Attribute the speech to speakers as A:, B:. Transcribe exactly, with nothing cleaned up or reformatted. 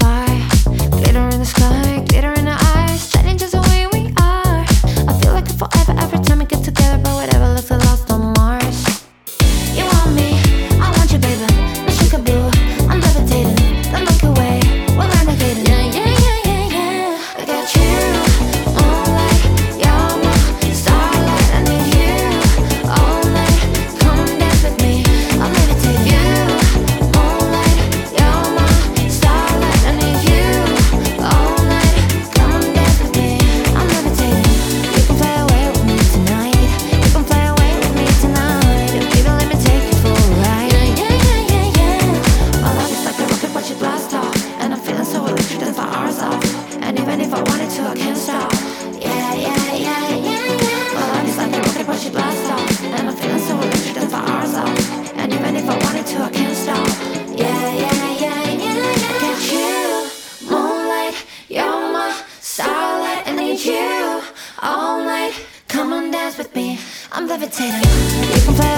A: fly. Glitter in the sky, glitter in our eyes, shining just the way we are. I feel like forever every time we get together, but whatever, let's get lost on Mars. You want me, I want you, baby. No sugar blue, I'm levitating. The Milky Way, we're renegading. Yeah, yeah, yeah, yeah, yeah. I got you, moonlight, you're my starlight. I need you all night. Come and dance with me, I'm levitating. You, moonlight, you're my starlight. I need you all night. Come and dance with me, I'm levitating. You can fly away with me tonight. You can fly away with me tonight. Baby, let me take you for a ride. Yeah, yeah, yeah, yeah, yeah. My love is like a rocket, watch it blast off. And I'm feeling so electric, that's my hours off. And even if I wanted to, I can't stop. Yeah, yeah, yeah, yeah, yeah. My love is like a rocket, watch it blast off. And I'm feeling so electric, that's my hours off. And even if I wanted to, I can't stop. Yeah, yeah, yeah, yeah, yeah. I got you, moonlight, you're my starlight. I need you all night. Come on, dance with me, I'm levitating. You can fly